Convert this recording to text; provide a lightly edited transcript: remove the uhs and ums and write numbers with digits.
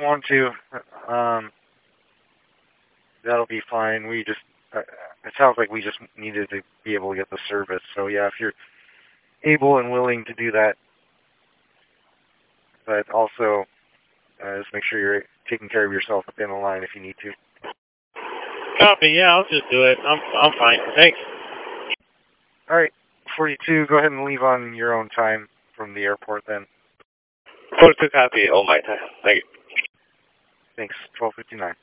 want to, that'll be fine. We just, it sounds like we just needed to be able to get the service. So yeah, if you're able and willing to do that, but also just make sure you're taking care of yourself at the end of the line if you need to. Copy. Yeah, I'll just do it. I'm fine. Thanks. All right, 42. Go ahead and leave on your own time from the airport then. 42 copy. Oh my time. Thank you. Thanks. 12:59.